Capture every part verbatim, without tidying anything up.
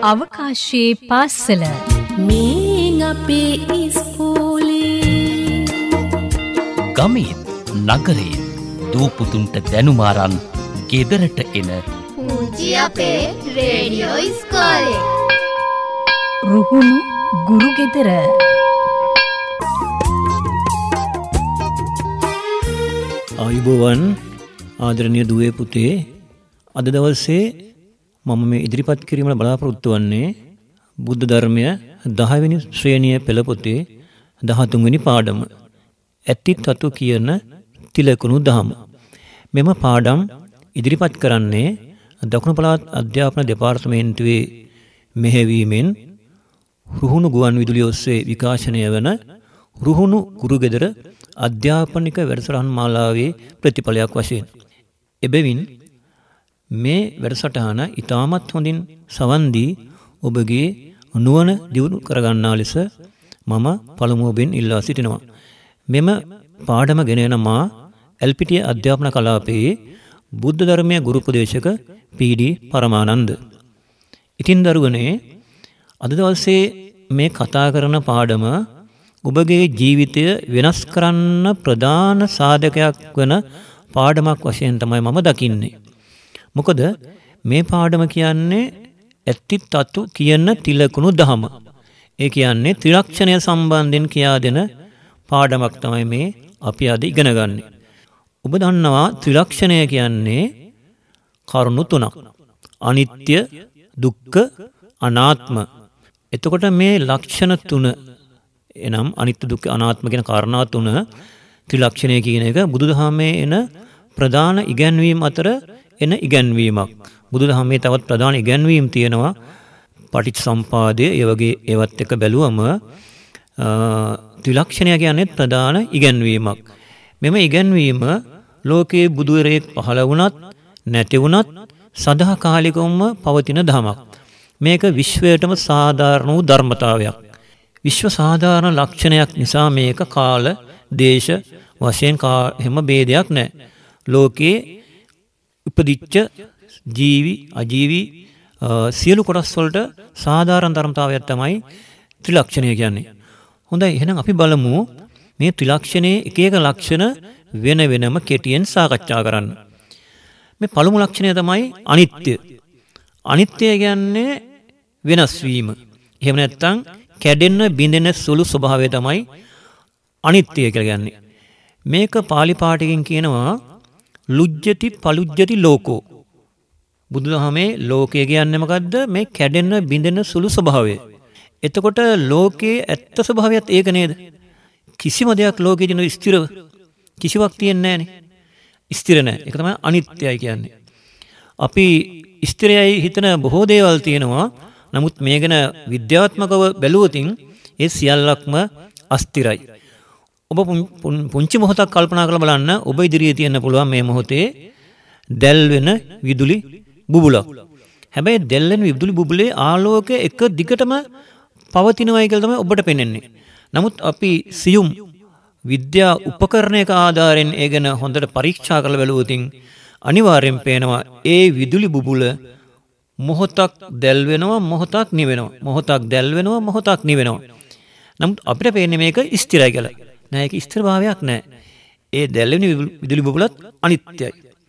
අවකාශයේ පාසල මේ අපේ ඉස්කෝලේ ගමේ නගරේ දූපුතුන්ට දැනුමාරන් ගෙදරට එන පුංචි අපේ රේඩියෝ ඉස්කෝලේ රුහුණු ගුරු ගෙදර ආයුබෝවන් ආදරණීය දුවේ පුතේ, අද දවසේ මම මේ ඉදිරිපත් කිරීමට බලාපොරොත්තු වන්නේ බුද්ධ ධර්මය දහ වෙනි ශ්‍රේණියේ පෙළ පොතේ දහතුන් වෙනි පාඩම ඇති තතු කියන තිලකුණු දහම. මෙම පාඩම් ඉදිරිපත් කරන්නේ දකුණු පළාත් අධ්‍යාපන දෙපාර්තමේන්තුවේ මෙහෙවීමෙන් රුහුණු ගුවන් විදුලිය ඔස්සේ විකාශනය වන රුහුණු ගුරු ගෙදර අධ්‍යාපනික වැඩසටහන් මාලාවේ ප්‍රතිඵලයක් වශයෙන්. එබැවින් මේ වැඩසටහන ඉතාමත් හොඳින් සවන් දී ඔබගේ නුවණ දියුණු කරගන්නා ලෙස මම පළමුවෙන් ඉල්ලා සිටිනවා. මෙම පාඩම ගෙන යන මා එල්පිටිය අධ්‍යාපන කලාපයේ බුද්ධ ධර්මයේ ගුරු උපදේශක පී.ඩී. පරමානන්ද. ඉතින් දරුවනේ, අද දවසේ මේ කතා කරන පාඩම ඔබගේ ජීවිතය වෙනස් කරන්න ප්‍රධාන සාධකයක් වන පාඩමක් වශයෙන් තමයි මම දකින්නේ. මොකද මේ පාඩම කියන්නේ ඇති තතු කියන තිලකුණු දහම. ඒ කියන්නේ ත්‍රිලක්ෂණය සම්බන්ධයෙන් කියා දෙන පාඩමක් තමයි මේ අපි අද ඉගෙන ගන්න. ඔබ දන්නවා ත්‍රිලක්ෂණය කියන්නේ කරුණු තුනක්. අනිත්‍ය, දුක්ඛ, අනාත්ම. එතකොට මේ ලක්ෂණ තුන, එනම් අනිත්‍ය, දුක්ඛ, අනාත්ම කියන කාරණා තුන ත්‍රිලක්ෂණය කියන එක බුදුදහමේ එන ප්‍රධාන ඉගැන්වීම් අතර එන ඉගැන්වීමක්. බුදුදහමේ තවත් ප්‍රධාන ඉගැන්වීම් තියෙනවා. පටිච්චසමුපාදය, ඒ වගේ ඒවත් එක බැලුවම ත්‍රිලක්ෂණය කියන්නේ ප්‍රධාන ඉගැන්වීමක්. මෙම ඉගැන්වීම ලෝකයේ බුදුරෙක් පහළ වුණත් නැති වුණත් සදාකාලිකවම පවතින ධමයක්. මේක විශ්වයටම සාධාරණ වූ ධර්මතාවයක්. විශ්ව සාධාරණ ලක්ෂණයක් නිසා මේක කාල, දේශ වශයෙන් එහෙම ભેදයක් නැහැ. ලෝකයේ උපදිච්ච ජීවි, අජීවි සියලු කොටස් වලට සාධාරණ ධර්මතාවයක් තමයි ත්‍රිලක්ෂණය කියන්නේ. හොඳයි, එහෙනම් අපි බලමු මේ ත්‍රිලක්ෂණයේ එක එක ලක්ෂණ වෙන වෙනම කෙටියෙන් සාකච්ඡා කරන්න. මේ පළමු ලක්ෂණය තමයි අනිත්‍ය. අනිත්‍ය කියන්නේ වෙනස් වීම. එහෙම නැත්නම් කැඩෙන්න, බිඳෙන සුළු ස්වභාවය තමයි අනිත්‍ය කියලා කියන්නේ. මේක පාලි පාඨයෙන් කියනවා ලුජ්ජති පලුජ්ජති ලෝකෝ. බුදුදහමේ ලෝකය කියන්නේ මොකද්ද? මේ කැඩෙන, බිඳෙන සුළු ස්වභාවය. එතකොට ලෝකයේ ඇත්ත ස්වභාවයත් ඒක නේද? කිසිම දෙයක් ලෝකයේ දින ස්ථිරව කිසිවක් තියෙන්නේ නැහනේ. ස්ථිර නැහැ. ඒක තමයි අනිත්‍යයි කියන්නේ. අපි ස්ථිරයයි හිතන බොහෝ දේවල් තියෙනවා. නමුත් මේ ගැන විද්‍යාත්මකව බැලුවොත් ඒ සියල්ලක්ම අස්ථිරයි. ඔබ පුංචි මොහොතක් කල්පනා කරලා බලන්න. ඔබ ඉදිරියේ තියෙන්න පුළුවන් මේ මොහොතේ දැල් වෙන විදුලි බුබුලක්. හැබැයි දැල් වෙන විදුලි බුබුලේ ආලෝකය එක දිගටම පවතිනවායි කියලා තමයි ඔබට පේන්නේ. නමුත් අපි සියුම් විද්‍යා උපකරණයක ආධාරයෙන් ඒ ගැන හොඳට පරීක්ෂා කරලා බැලුවොත් අනිවාර්යෙන් පේනවා ඒ විදුලි බුබුල මොහොතක් දැල් වෙනවා, මොහොතක් නිවෙනවා. මොහොතක් දැල් වෙනවා, මොහොතක් නිවෙනවා. නමුත් අපිට පේන්නේ මේක ස්ථිරයි කියලා. නෑ, ඒක ස්ථිර භාවයක් නෑ. ඒ දැල් වෙන විදුලි බුබුලත් අනිත්‍යයි.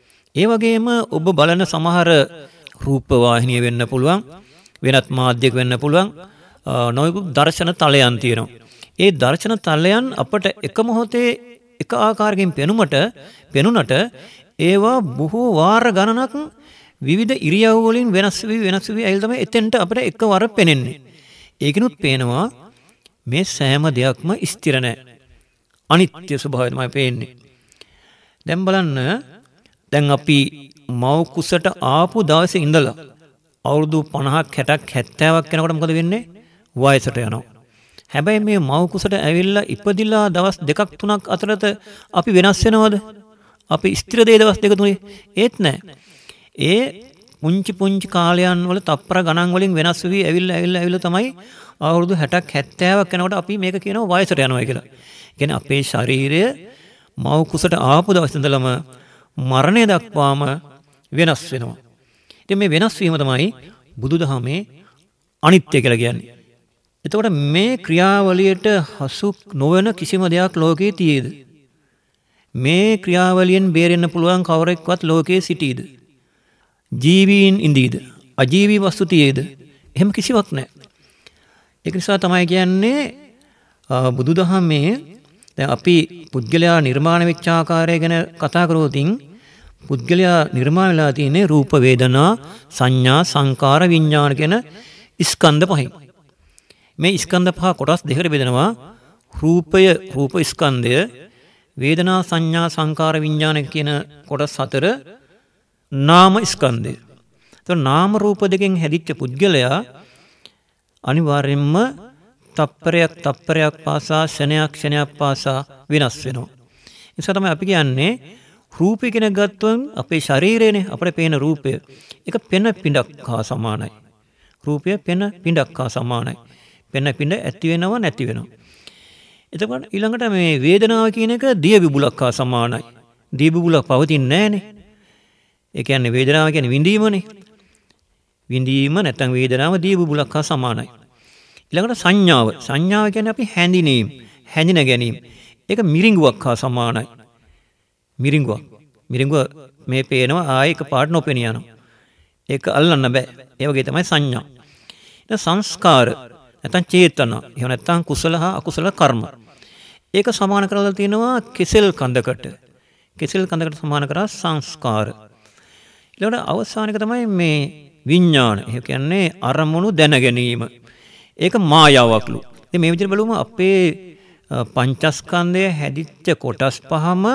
ඒ වගේම ඔබ බලන සමහර රූප වාහිනිය වෙන්න පුළුවන්, වෙනත් මාධ්‍යයක් වෙන්න පුළුවන්, නොයෙකුත් දර්ශන තලයන් තියෙනවා. ඒ දර්ශන තලයන් අපට එක මොහොතේ එක ආකාරයකින් පෙනුමට පෙනුනට ඒවා බොහෝ වාර ගණනක් විවිධ ඉරියව් වලින් වෙනස් වී වෙනස් වී ඇවිල්ලා තමයි එතෙන්ට අපිට එකවර පෙනෙන්නේ. ඒකිනුත් පේනවා මේ සෑම දෙයක්ම ස්ථිර නැහැ. අනිත්‍ය ස්වභාවය තමයි පේන්නේ. දැන් බලන්න, දැන් අපි මව් කුසට ආපු දවසේ ඉඳලා අවුරුදු පනහක්, හැටක්, හැත්තෑවක් යනකොට මොකද වෙන්නේ? වයසට යනවා. හැබැයි මේ මව් කුසට ඇවිල්ලා ඉපදිලා දවස් දෙකක් තුනක් අතරත අපි වෙනස් වෙනවද? අපි ස්ථිර දේ දවස් දෙක තුනේ ඒත් නැහැ. ඒ පුංචි පුංචි කාලයන් වල තප්පර ගණන් වලින් වෙනස් වී ඇවිල්ලා ඇවිල්ලා ඇවිල්ලා තමයි අවුරුදු හැටක්, හැත්තෑවක් යනකොට අපි මේක කියනවා වයසට යනවා කියලා. කියන්නේ අපේ ශරීරය මව් කුසට ආපු දවස් ඉඳලම මරණය දක්වාම වෙනස් වෙනවා. ඉතින් මේ වෙනස් වීම තමයි බුදුදහමේ අනිත්‍ය කියලා කියන්නේ. එතකොට මේ ක්‍රියාවලියට හසු නොවන කිසිම දෙයක් ලෝකේ තියේද? මේ ක්‍රියාවලියෙන් බේරෙන්න පුළුවන් කවරෙක්වත් ලෝකේ සිටීද? ජීවීන් ඉඳීද? අජීවී වස්තු තියේද? එහෙම කිසිවක් නැහැ. ඒක නිසා තමයි කියන්නේ බුදුදහමේ දැන් අපි පුද්ගලයා නිර්මාණ වෙච්ච ආකාරය ගැන කතා කරෝතින් පුද්ගලයා නිර්මාණ වෙලා තියෙන්නේ රූප වේදනා සංඥා සංකාර විඥාන කියන ස්කන්ධ පහෙන්. මේ ස්කන්ධ පහ කොටස් දෙකකට බෙදෙනවා. රූපය රූප ස්කන්ධය, වේදනා සංඥා සංකාර විඥාන කියන කොටස් හතර නාම ස්කන්ධය. එතකොට නාම රූප දෙකෙන් හැදිච්ච පුද්ගලයා අනිවාර්යෙන්ම තප්පරයක් තප්පරයක් පාසා ක්ෂණයක් ක්ෂණයක් පාසා වෙනස් වෙනවා. ඒ නිසා තමයි අපි කියන්නේ රූපය කියන ගත්තොත් අපේ ශරීරයනේ අපිට පේන රූපය ඒක පෙන පිඬක් හා සමානයි. රූපය පෙන පිඬක් හා සමානයි. පෙන පිඬ ඇති වෙනව නැති වෙනව. එතකොට ඊළඟට මේ වේදනාව කියන එක දිය විබුලක් හා සමානයි. දිය විබුලක් පවතින්නේ නැහනේ. ඒ කියන්නේ වේදනාව කියන්නේ විඳීමනේ. විඳීම නැත්නම් වේදනාව දිය විබුලක් හා සමානයි. ඊළඟට සංඥාව. සංඥාව කියන්නේ අපි හැඳිනීම, හැඳින ගැනීම. ඒක මිරිඟුවක් හා සමානයි. මිරිඟුවක්. මිරිඟුව මේ පේනවා ආයේ එක පාට නොපෙනිය යනවා. ඒක අල්ලන්න බෑ. ඒ වගේ තමයි සංඥා. ඊට සංස්කාර නැත්නම් චේතනා. එහෙම නැත්නම් කුසල හා අකුසල කර්ම. ඒක සමාන කරලා තියෙනවා කෙසෙල් කඳකට. කෙසෙල් කඳකට සමාන කරා සංස්කාර. ඊළඟට අවසාන එක තමයි මේ විඥාන. ඒ කියන්නේ අරමුණු දැන ගැනීම. ඒක මායාවක්ලු. ඉතින් මේ විදිහට බලුවම අපේ පංචස්කන්ධය හැදිච්ච කොටස් පහම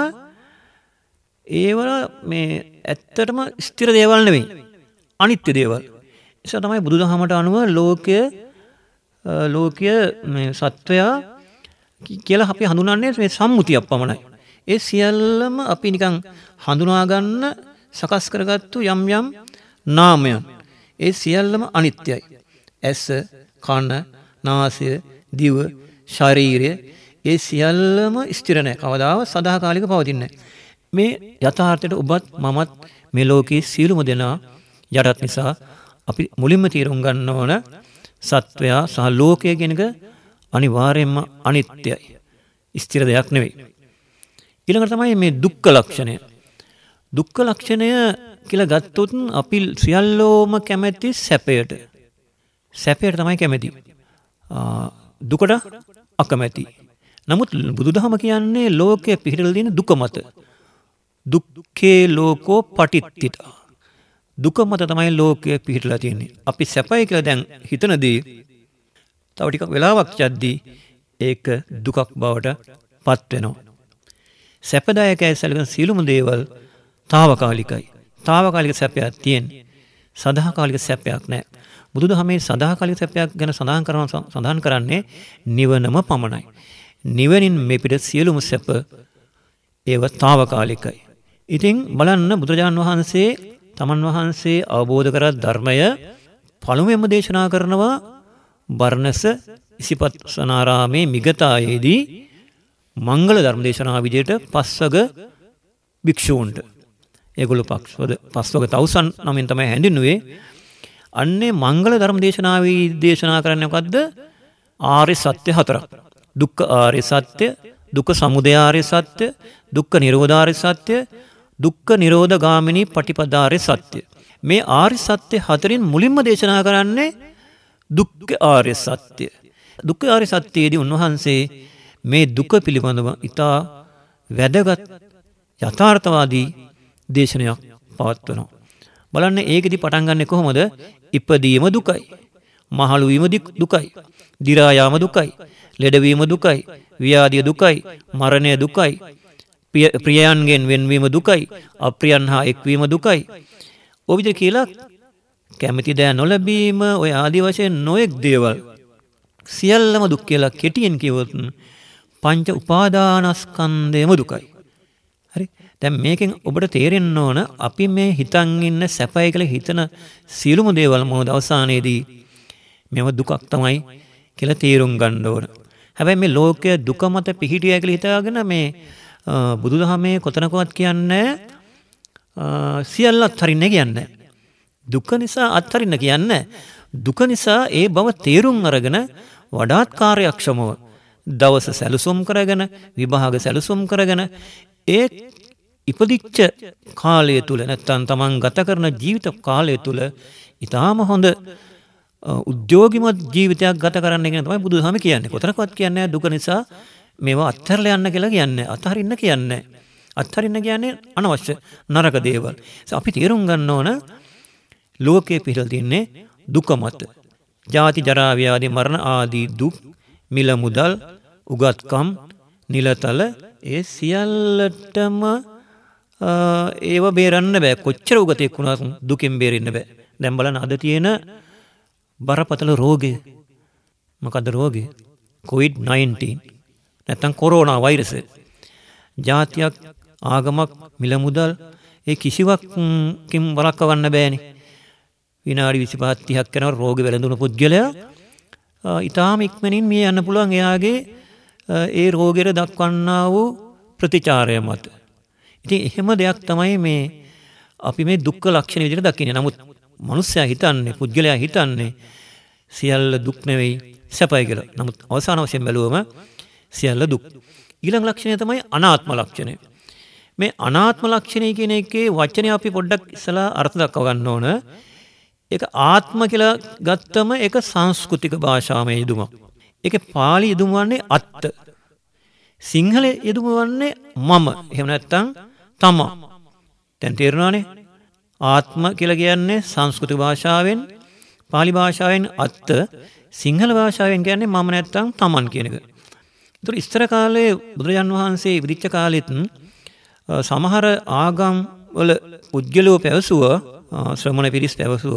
ඒවල මේ ඇත්තටම ස්ථිර දේවල් නෙවෙයි. අනිත්‍ය දේවල්. ඒ නිසා තමයි බුදුදහමට අනුව ලෝකය ලෝකය මේ සත්වයා කියලා අපි හඳුනන්නේ මේ සම්මුතියක් පමණයි. ඒ සියල්ලම අපි නිකන් හඳුනා ගන්න සකස් කරගත්තු යම් යම් නාමයන්. ඒ සියල්ලම අනිත්‍යයි. ඇස, කන, නාසය, දිව, ශරීරය ඒ සියල්ලම ස්ථිර නැහැ. කවදාවත් සදාකාලික පවතින්නේ නැහැ. මේ යථාර්ථයට ඔබත් මමත් මේ ලෝකයේ සියලුම දෙනා යටත් නිසා අපි මුලින්ම තීරුම් ගන්න ඕන සත්වයා සහ ලෝකය කියන එක අනිවාර්යයෙන්ම අනිත්‍යයි. ස්ථිර දෙයක් නෙවෙයි. ඊළඟට තමයි මේ දුක්ඛ ලක්ෂණය. දුක්ඛ ලක්ෂණය කියලා ගත්තොත් අපි සියල්ලෝම කැමැති සැපයට. සැපයට තමයි කැමැති. දුකට අකමැති. නමුත් බුදුදහම කියන්නේ ලෝකයේ පිහිටලා තියෙන දුක මත. දුක්ඛේ ලෝකෝ පටිච්චිතා. දුක මත තමයි ලෝකයේ පිහිටලා තියෙන්නේ. අපි සැපයි කියලා දැන් හිතනදී තව ටිකක් වෙලාවක් යද්දී ඒක දුකක් බවට පත් වෙනවා. සැපදායකයි සැලකෙන සියලුම දේවල් తాවකාලිකයි. తాවකාලික සැපයක් තියෙන්නේ. සදාකාලික සැපයක් නැහැ. බුදුදහමේ සදාකාලික සැපයක් ගැන සඳහන් කරන සඳහන් කරන්නේ නිවනම පමණයි. නිවනින් මේ පිට සියලුම සැප ඒව తాවකාලිකයි. ඉතින් බලන්න බුදුරජාණන් වහන්සේ තමන් වහන්සේ අවබෝධ කර ධර්මය පළමුවෙන්ම දේශනා කරනවා බර්ණස ඉසිපත්සනාරාමේ මිගතායේදී මංගල ධර්ම දේශනා විදියට පස්වග භික්ෂූන්ට. ඒගොල්ලෝ පස්වග පස්වග තවුසන් නමින් තමයි හැඳින්වුවේ. අන්නේ මංගල ධර්ම දේශනාවේ දේශනා කරන්නේ මොකද්ද? ආර්ය සත්‍ය හතරක්. දුක්ඛ ආර්ය සත්‍ය, දුක්ඛ සමුදය ආර්ය සත්‍ය, දුක්ඛ නිරෝධ ආර්ය සත්‍ය, දුක්ඛ නිරෝධ ගාමිනී පටිපදාර්ය සත්‍ය. මේ ආර්ය සත්‍ය හතරින් මුලින්ම දේශනා කරන්නේ දුක්ඛ ආර්ය සත්‍ය. දුක්ඛ ආර්ය සත්‍යයේදී උන්වහන්සේ මේ දුක පිළිබඳව ඉතා වැදගත් යථාර්ථවාදී දේශනයක් පවත්වනවා. බලන්න ඒකෙදි පටන් ගන්නෙ කොහොමද? ඉපදීම දුකයි. මහලු වීම දුකයි. දි รา යාම දුකයි. ලෙඩවීම දුකයි. ව්‍යාධිය දුකයි. මරණය දුකයි. ප්‍රියයන්ගෙන් වෙන්වීම දුකයි. අප්‍රියයන් හා එක්වීම දුකයි. ඔය විදිහට කියලා කැමැති දෑ නොලැබීම ඔය ආදි වශයෙන් නොඑක් දේවල් සියල්ලම දුක් කියලා කෙටියෙන් කිව්වොත් පංච උපාදානස්කන්ධයම දුකයි. හරි. දැන් මේකෙන් ඔබට තේරෙන්න ඕන අපි මේ හිතන් ඉන්න සැපයි කියලා හිතන සියලුම දේවල් මොකද අවසානයේදී මේව දුකක් තමයි කියලා තේරුම් ගන්න ඕන. හැබැයි මේ ලෝකයේ දුක මත පිහිටියයි කියලා හිතාගෙන මේ බුදුදහමේ කොතනකවත් කියන්නේ සියල්ල අත්හරින්න කියන්නේ. දුක නිසා අත්හරින්න කියන්නේ දුක නිසා ඒ බව තේරුම් අරගෙන වඩාත් කාර්යක්ෂමව දවස සැලසුම් කරගෙන විභාග සැලසුම් කරගෙන ඒ ඉපදිච්ච කාලය තුල නැත්තම් තමන් ගත කරන ජීවිත කාලය තුල ඊටාම හොඳ උද්‍යෝගිමත් ජීවිතයක් ගත කරන්න කියන තමයි බුදුදහම කියන්නේ. කොතරම්වත් කියන්නේ දුක නිසා මේවා අත්හැරලා යන්න කියලා කියන්නේ. අත්හරින්න කියන්නේ. අත්හරින්න කියන්නේ අනවශ්‍ය නරක දේවල්. අපි තේරුම් ගන්න ඕන ලෝකයේ පිළිලා තින්නේ දුක මත. ජාති ජරා ව්‍යාධි මරණ ආදී දුක්, මිල මුදල්, උගත්කම්, නිලතල ඒ සියල්ලටම ඒව බේරන්න බෑ. කොච්චර උගතෙක් වුණත් දුකෙන් බේරෙන්න බෑ. දැන් බලන්න අද තියෙන බරපතල රෝගය. මොකද රෝගය? කොවිඩ් නයින්ටීන් නැත්නම් කොරෝනා වෛරසය. ජාතියක්, ආගමක්, මිල මුදල් ඒ කිසිවක්කින් වළක්වන්න බෑනේ. විනාඩි විසිපහ තිහක් යනකොට රෝග වැළඳුණු පුද්ගලයා ඊටාම ඉක්මනින් මිය යන්න පුළුවන් එයාගේ ඒ රෝගයට දක්වන්නා වූ ප්‍රතිචාරය මත. ඉතින් එහෙම දෙයක් තමයි මේ අපි මේ දුක්ඛ ලක්ෂණ විදිහට දකින්නේ. නමුත් මනුස්සයා හිතන්නේ, පුද්ගලයා හිතන්නේ සියල්ල දුක් නෙවෙයි සැපයි කියලා. නමුත් අවසාන වශයෙන් බැලුවම සියල්ල දුක්. ඊළඟ ලක්ෂණය තමයි අනාත්ම ලක්ෂණය. මේ අනාත්ම ලක්ෂණය කියන එකේ වචනේ අපි පොඩ්ඩක් ඉස්සලා අර්ථ දක්ව ගන්න ඕන. ඒක ආත්ම කියලා ගත්තම ඒක සංස්කෘතික භාෂාවේ යෙදුමක්. ඒකේ පාලි යෙදුම වන්නේ අත්ත. සිංහල යෙදුම වන්නේ මම. එහෙම නැත්නම් තමා. දැන් තේරුණානේ? ආත්ම කියලා කියන්නේ සංස්කෘතික භාෂාවෙන්, පාලි භාෂාවෙන් අත්ත, සිංහල භාෂාවෙන් කියන්නේ මම නැත්නම් තමන් කියන එක. ඒතර ඉස්තර කාලේ බුදුරජාන් වහන්සේ ඉදිරිච්ච කාලෙත් සමහර ආගම් වල පුද්ගලෝ පැවසුව, ශ්‍රමණ පිරිස් පැවසුව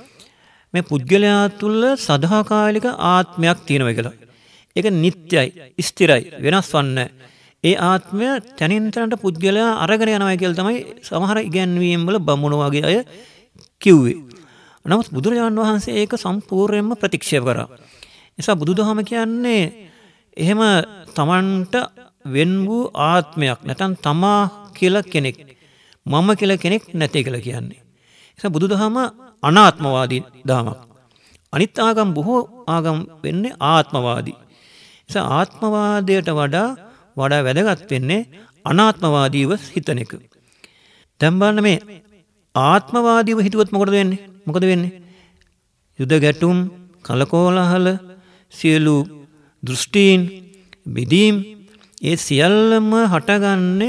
මේ පුද්ගලයා තුළ සදාකාලික ආත්මයක් තියෙනවා කියලා. ඒක නිට්ටයයි, ස්ථිරයි, වෙනස් වන්නේ. ඒ ආත්මය තනින් තනට පුද්ගලයා අරගෙන යනවා කියලා තමයි සමහර ඉගැන්වීම් වල බමුණු වගේ අය කිව්වේ. නමුත් බුදුරජාණන් වහන්සේ ඒක සම්පූර්ණයෙන්ම ප්‍රතික්ෂේප කරා. නිසා බුදුදහම කියන්නේ එහෙම තමන්ට වෙන් වූ ආත්මයක් නැත්නම් තමා කියලා කෙනෙක්, මම කියලා කෙනෙක් නැtei කියලා කියන්නේ. නිසා බුදුදහම අනාත්මවාදී දහමක්. අනිත් ආගම් බොහෝ ආගම් වෙන්නේ ආත්මවාදී. නිසා ආත්මවාදයට වඩා වඩා වැදගත් වෙන්නේ අනාත්මවාදීව හිතන එක. දැන් බලන්න මේ ආත්මවාදීව හිතුවොත් මොකද වෙන්නේ? මොකද වෙන්නේ? යුද ගැටුම්, කලකෝලහල, සියලු දෘෂ්ටීන්, බෙදීම් ඒ සියල්ලම හටගන්නේ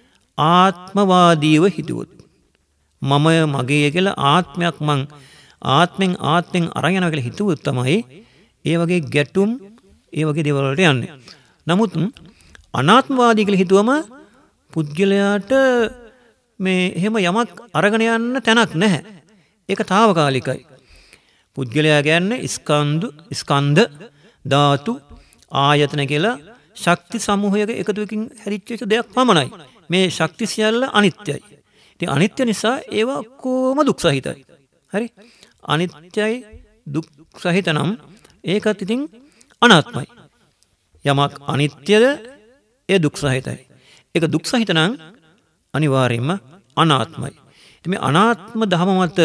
ආත්මවාදීව හිතුවොත්. මම මගේ කියලා ආත්මයක් මං ආත්මෙන් ආත්මෙන් අරන් යනවා කියලා හිතුවොත් තමයි ඒ වගේ ගැටුම්, ඒ වගේ දේවල් වලට යන්නේ. නමුත් අනාත්මවාදී කියලා හිතුවම පුද්ගලයාට මේ එහෙම යමක් අරගෙන යන්න තැනක් නැහැ. ඒක తాවකාලිකයි. පුද්ගලයා කියන්නේ ස්කන්ධ, ස්කන්ධ, ධාතු, ආයතන කියලා ශක්ති සමූහයක එකතුවකින් හැදිච්ච දෙයක් පමණයි. මේ ශක්ති සියල්ල අනිත්‍යයි. ඉතින් අනිත්‍ය නිසා ඒවා කොහොම දුක් සහිතයි. හරි? අනිත්‍යයි, දුක් සහිත නම් ඒකත් ඉතින් අනාත්මයි. යමක් අනිත්‍යද ඒ දුක් සහිතයි. ඒක දුක් සහිත නම් අනිවාර්යයෙන්ම අනාත්මයි. ඉතින් මේ අනාත්ම ධම මත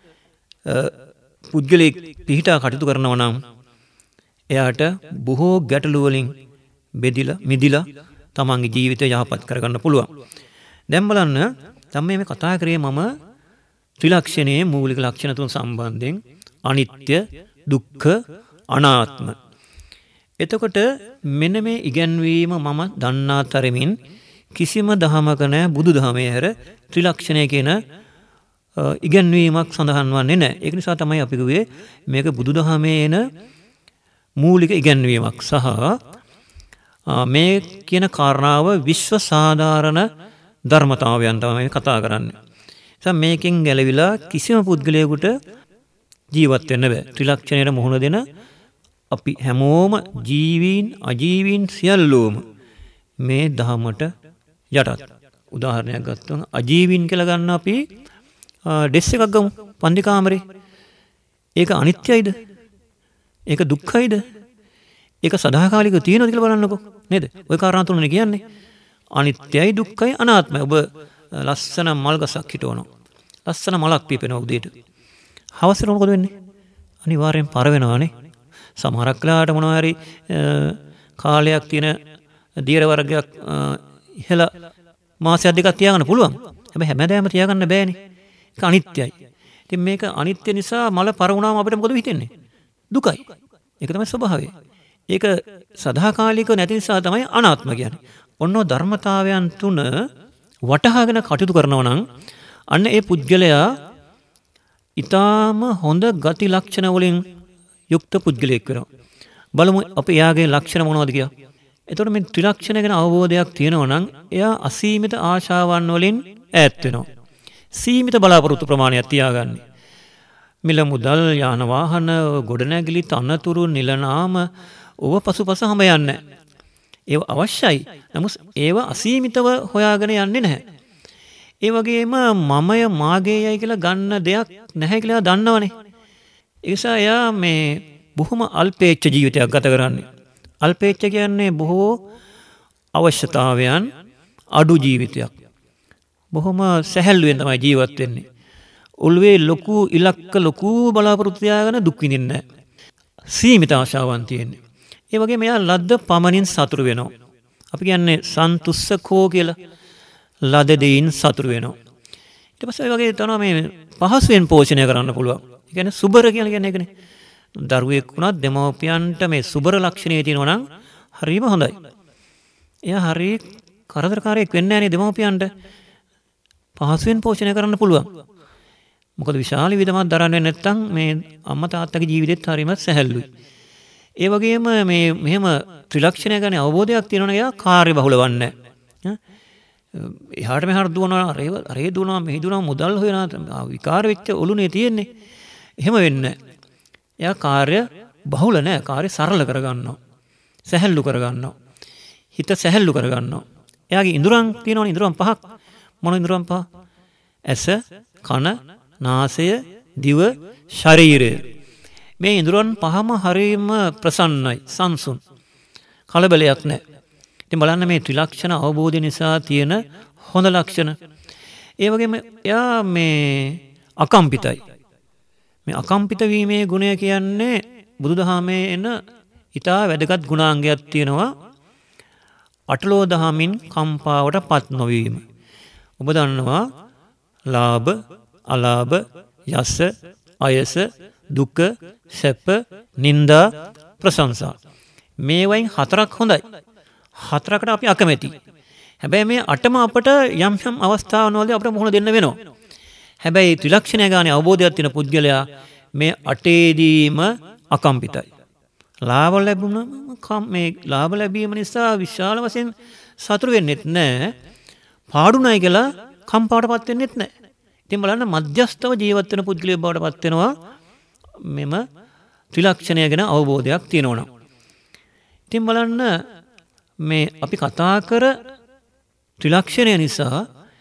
පුද්ගලෙක් පිහිටා කටයුතු කරනවා නම් එයාට බොහෝ ගැටලු වලින් බෙදිලා මිදිලා තමන්ගේ ජීවිතය යහපත් කරගන්න පුළුවන්. දැන් බලන්න තමයි මේ කතා කරේ මම ත්‍රිලක්ෂණයේ මූලික ලක්ෂණ තුන සම්බන්ධයෙන් අනිත්‍ය, දුක්ඛ, අනාත්ම. එතකොට මෙන්න මේ ඉගැන්වීම මම දන්නා තරමින් කිසිම දහමක නැහැ බුදු දහමේ හැර ත්‍රිලක්ෂණය කියන ඉගැන්වීමක් සඳහන් වන්නේ නැහැ. ඒක නිසා තමයි අපි කිව්වේ මේක බුදු දහමේ එන මූලික ඉගැන්වීමක් සහ මේ කියන කාරණාව විශ්ව සාධාරණ ධර්මතාවයන් තමයි කතා කරන්නේ. නිසා මේකෙන් ගැලවිලා කිසිම පුද්ගලයෙකුට ජීවත් වෙන්න බෑ. ත්‍රිලක්ෂණයට මුහුණ දෙන අපි හැමෝම ජීවීන් අජීවීන් සියල්ලෝම මේ ධහමට යටත්. උදාහරණයක් ගත්තොත් අජීවීන් කියලා ගන්න අපි ඩෙස් එකක් ගමු පන්ති කාමරේ. ඒක අනිත්‍යයිද? ඒක දුක්ඛයිද? ඒක සදාකාලිකව තියෙනවද කියලා බලන්නකෝ නේද? ওই කාරණා තුනනේ කියන්නේ. අනිත්‍යයි, දුක්ඛයි, අනාත්මයි. ඔබ ලස්සන මල් ගසක් හිටවනවා. ලස්සන මලක් පිපෙනවා උදේට. හවසට මොකද වෙන්නේ? අනිවාර්යෙන් පර වෙනවානේ. සමහරක් වෙලාවට මොනවා හරි කාලයක් තියෙන දියර වර්ගයක් ඉහළ මාසයක් දෙකක් තියාගන්න පුළුවන්. හැබැයි හැමදාම තියාගන්න බෑනේ. ඒක අනිත්‍යයි. ඉතින් මේක අනිත්‍ය නිසා මල පර වුණාම අපිට මොකද හිතෙන්නේ? දුකයි. ඒක තමයි ස්වභාවය. ඒක සදාකාලික නැති නිසා තමයි අනාත්ම කියන්නේ. ඔන්න ධර්මතාවයන් තුන වටහාගෙන කටයුතු කරනවා නම් අන්න ඒ පුද්ගලයා ඊටාම හොඳ ගති ලක්ෂණ වලින් යුක්ත පුද්ගලයෙක් වෙනවා. බලමු අපි එයාගේ ලක්ෂණ මොනවද කියලා. එතකොට මේ ත්‍රිලක්ෂණ ගැන අවබෝධයක් තියෙනවා නම් එයා අසීමිත ආශාවන් වලින් ඈත් වෙනවා. සීමිත බලාපොරොත්තු ප්‍රමාණයක් තියාගන්නේ. මිල මුදල්, යාන වාහන, ගොඩනැගිලි, තනතුරු, නිලනාම ඕව පසුපස හැම යන්නේ. ඒව අවශ්‍යයි. නමුත් ඒව අසීමිතව හොයාගෙන යන්නේ නැහැ. ඒ වගේම මමය මාගේයයි කියලා ගන්න දෙයක් නැහැ කියලා දන්නවනේ. ඒ නිසා එයා මේ බොහොම අල්පේච්ඡ ජීවිතයක් ගත කරන්නේ. අල්පේච්ඡ කියන්නේ බොහෝ අවශ්‍යතාවයන් අඩු ජීවිතයක්. බොහොම සැහැල්ලුවෙන් තමයි ජීවත් වෙන්නේ. ඔළුවේ ලොකු ඉලක්ක ලොකු බලාපොරොත්තු තියාගෙන දුක් විඳින්නේ නැහැ. සීමිත ආශාවන් තියෙන්නේ. ඒ වගේම එයා ලද්ද පමණින් සතුරු වෙනවා. අපි කියන්නේ සන්තුස්සකෝ කියලා. ලද දෙයින් සතුරු වෙනවා. ඊට පස්සේ වගේ තමයි මේ පහසුවෙන් පෝෂණය කරන්න පුළුවන්. ඒ කියන්නේ සුබර කියලා කියන්නේ ඒකනේ. දරුවෙක් වුණත් දෙමව්පියන්ට මේ සුබර ලක්ෂණේ තියෙනවා නම් හරිම හොඳයි. එයා හරිය කරදරකාරයෙක් වෙන්නේ නැහැ නේ දෙමව්පියන්ට. පහසුවෙන් පෝෂණය කරන්න පුළුවන්. මොකද විශාල විදමක් දරන්නේ නැත්නම් මේ අම්මා තාත්තගේ ජීවිතෙත් හරිම සැහැල්ලුයි. ඒ වගේම මේ මෙහෙම ත්‍රිලක්ෂණය ගැන අවබෝධයක් තියෙනවා නම් එයා කාර්යබහුල වන්නේ නැහැ. එහාට මෙහාට දුවනවා, රේ දුවනවා, මෙහි දුවනවා, මුදල් හොයනවා, විකාර වෙච්ච ඔළුනේ තියෙන්නේ. එහෙම වෙන්නේ නැහැ. එයා කාර්ය බහුල නැහැ. කාර්ය සරල කරගන්නවා. සැහැල්ලු කරගන්නවා. හිත සැහැල්ලු කරගන්නවා. එයාගේ ඉඳුරන් තියෙනවනේ ඉඳුරන් පහක්. මොන ඉඳුරන් පහ? ඇස, කන, නාසය, දිව, ශරීරය. මේ ඉඳුරන් පහම හරියම ප්‍රසන්නයි, සංසුන්. කලබලයක් නැහැ. ඉතින් බලන්න මේ ත්‍රිලක්ෂණ අවබෝධය නිසා තියෙන හොඳ ලක්ෂණ. ඒ වගේම එයා මේ අකම්පිතයි. මේ අකම්පිත වීමේ ගුණය කියන්නේ බුදුදහමේ එන ඊටා වැදගත් ගුණාංගයක් තියෙනවා. අටලෝ දහමින් කම්පාවට පත් නොවීම. ඔබ දන්නවා ලාභ, අලාභ, යස, අයස, දුක, සැප, නිന്ദා, ප්‍රශංසා. මේ වයින් හතරක් හොඳයි. හතරකට අපි අකමැති. හැබැයි මේ අටම අපට යම් යම් අවස්ථාවන් වලදී අපට මුහුණ දෙන්න වෙනවා. හැබැයි ත්‍රිලක්ෂණය ගානේ අවබෝධයක් තියෙන පුද්ගලයා මේ අටේදීම අකම්පිතයි. ලාභ ලැබුණා මේ ලාභ ලැබීම නිසා විශාල වශයෙන් සතුරු වෙන්නෙත් නැහැ. පාඩුණයි කියලා කම්පාවටපත් වෙන්නෙත් නැහැ. ඉතින් බලන්න මධ්‍යස්තව ජීවත් වෙන පුද්ගලයෙක් බවට පත් වෙනවා මෙම ත්‍රිලක්ෂණය ගැන අවබෝධයක් තියෙනවා. ඉතින් බලන්න මේ අපි කතා කර ත්‍රිලක්ෂණය නිසා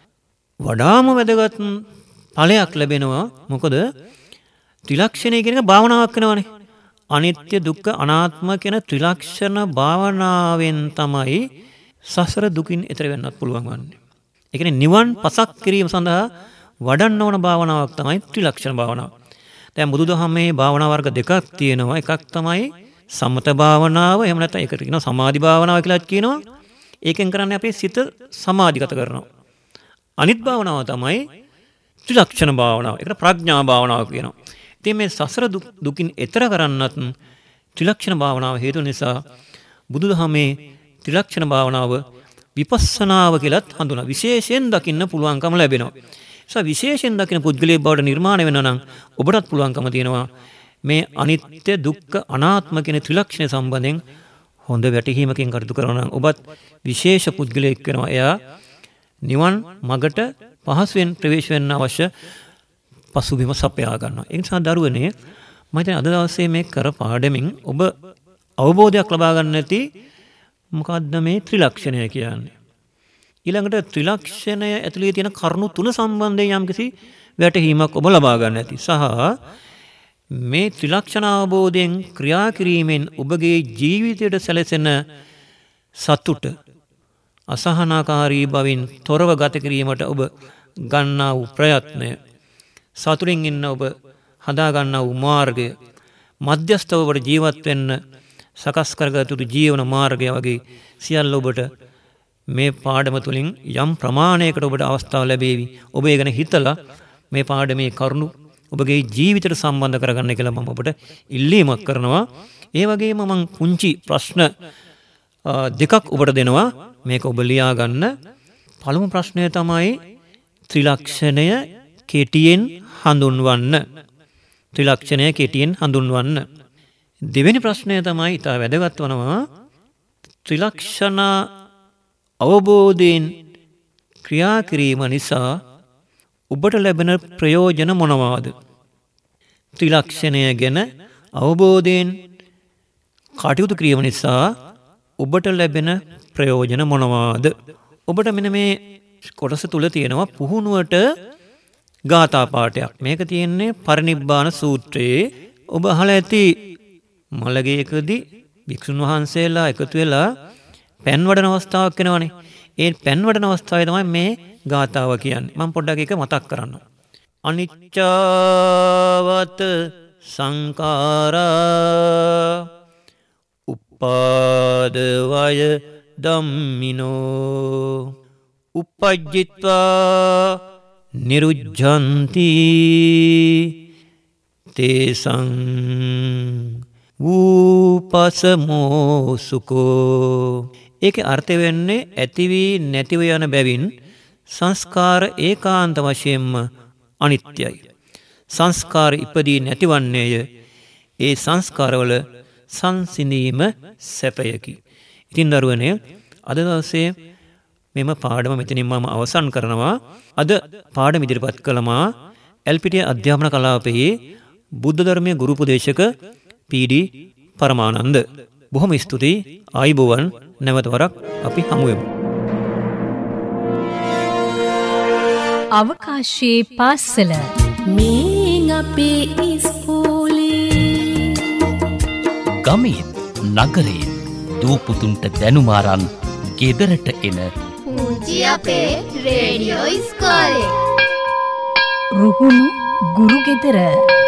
වඩාම වැදගත් ඵලයක් ලැබෙනවා. මොකද ත්‍රිලක්ෂණය කියන එක භාවනාවක් වෙනවානේ. අනිත්‍ය, දුක්ඛ, අනාත්ම කියන ත්‍රිලක්ෂණ භාවනාවෙන් තමයි සසර දුකින් එතර වෙන්නත් පුළුවන් වන්නේ. ඒ කියන්නේ නිවන් පසක් කිරීම සඳහා වඩන්න ඕන භාවනාවක් තමයි ත්‍රිලක්ෂණ භාවනාව. දැන් බුදුදහමේ භාවනා වර්ග දෙකක් තියෙනවා. එකක් තමයි සමත භාවනාව, එහෙම නැත්නම් ඒකට කියනවා සමාධි භාවනාව කියලා කියනවා. ඒකෙන් කරන්නේ අපේ සිත සමාධිගත කරනවා. අනිත් භාවනාව තමයි ත්‍රිලක්ෂණ භාවනාව. ඒකට ප්‍රඥා භාවනාව කියනවා. ඉතින් මේ සසර දුකින් එතර කරන්නත් ත්‍රිලක්ෂණ භාවනාව හේතු නිසා බුදුදහමේ ත්‍රිලක්ෂණ භාවනාව විපස්සනාව කියලාත් හඳුනා. විශේෂයෙන් දකින්න පුළුවන්කම ලැබෙනවා. ඒ නිසා විශේෂයෙන් දකින්න පුද්ගලයෙක් බවට නිර්මාණය වෙනවා නම් ඔබටත් පුළුවන්කම තියෙනවා මේ අනිත්‍ය, දුක්ඛ, අනාත්ම කියන ත්‍රිලක්ෂණ සම්බන්ධයෙන් හොඳ වැටහීමකින් කටයුතු කරනවා නම් ඔබත් විශේෂ පුද්ගලයෙක් වෙනවා. එයා නිවන් මගට පහසුවෙන් ප්‍රවේශ වෙන්න අවශ්‍ය පසුබිම සපයා ගන්නවා. ඒ නිසා දරුවනේ මම හිතන්නේ අද දවසේ මේ කර පාඩමින් ඔබ අවබෝධයක් ලබා ගන්න නැති මොකද්ද මේ ත්‍රිලක්ෂණය කියන්නේ. ඊළඟට ත්‍රිලක්ෂණය ඇතුළේ තියෙන කරුණු තුන සම්බන්ධයෙන් යම්කිසි වැටහීමක් ඔබ ලබා ගන්න ඇති. සහ මේ ත්‍රිලක්ෂණ අවබෝධයෙන් ක්‍රියා කිරීමෙන් ඔබගේ ජීවිතයට සැලසෙන සතුට අසහනාකාරී බවින් තොරව ගත කිරීමට ඔබ ගන්නා වූ ප්‍රයත්නය, සතුටින් ඉන්න ඔබ හදා ගන්නා වූ මාර්ගය, මධ්‍යස්ථව ඔබට ජීවත් වෙන්න සකස් කරගත යුතු ජීවන මාර්ගය වගේ සියල්ල ඔබට මේ පාඩම තුලින් යම් ප්‍රමාණයකට ඔබට අවස්ථාව ලැබේවි. ඔබ ඒ ගැන හිතලා මේ පාඩමේ කරුණු ඔබගේ ජීවිතයට සම්බන්ධ කරගන්න කියලා මම ඔබට ඉල්ලීමක් කරනවා. ඒ වගේම මම පුංචි ප්‍රශ්න දෙකක් ඔබට දෙනවා. මේක ඔබ ලියා ගන්න. පළමු ප්‍රශ්නය තමයි ත්‍රිලක්ෂණය කෙටියෙන් හඳුන්වන්න. ත්‍රිලක්ෂණය කෙටියෙන් හඳුන්වන්න. දෙවෙනි ප්‍රශ්නය තමයි ඉතා වැදගත් වනවා. ත්‍රිලක්ෂණ අවබෝධයෙන් ක්‍රියා කිරීම නිසා ඔබට ලැබෙන ප්‍රයෝජන මොනවාද? ත්‍රිලක්ෂණය ගැන අවබෝධයෙන් කටයුතු කිරීම නිසා ඔබට ලැබෙන ප්‍රයෝජන මොනවාද? ඔබට මෙන්න මේ කොටස තුල තියෙනවා පුහුණුවට ගාථා පාඨයක්. මේක තියෙන්නේ පරිනිබ්බාන සූත්‍රයේ. ඔබ අහලා ඇති මළගයකදී භික්ෂුන් වහන්සේලා එකතු වෙලා පෑන් වඩන අවස්ථාවක් වෙනවනේ. ඒ පෑන් වඩන අවස්ථාවේ තමයි මේ ගාථාව කියන්නේ. මම පොඩ්ඩක් ඒක මතක් කරන්නම්. අනිච්චවත සංඛාරා උපාද වය ධම්මිනෝ uppajjitva niruddhanti තේසං වූපසමෝ සුකෝ. ඒකේ අර්ථය වෙන්නේ ඇති වී නැතිව යන බැවින් සංස්කාර ඒකාන්ත වශයෙන්ම අනිත්‍යයි. සංස්කාර ඉපදී නැතිවන්නේය. ඒ සංස්කාරවල සංසිඳීම සැපයකි. ඉතින් දරුවනේ අද දවසේ මෙම පාඩම මෙතනින් මම අවසන් කරනවා. අද පාඩම ඉදිරිපත් කළමා එල්.පී.ටී. අධ්‍යාපන කලාපයේ බුද්ධ ධර්මයේ ගුරු උපදේශක පී.ඩී. පරමානන්ද. බොහොම ස්තුතියි. ආයුබෝවන්. නැවත වරක් අපි හමු වෙමු. අවකාශයේ පාසල මේ අපේ ඉස්කෝලේ ගමේ නගරේ දූපුතුන්ට දැනුම අරන් ගෙදරට එන පුංචි අපේ රේඩියෝ ඉස්කෝලේ. රුහුණු ගුරු ගෙදර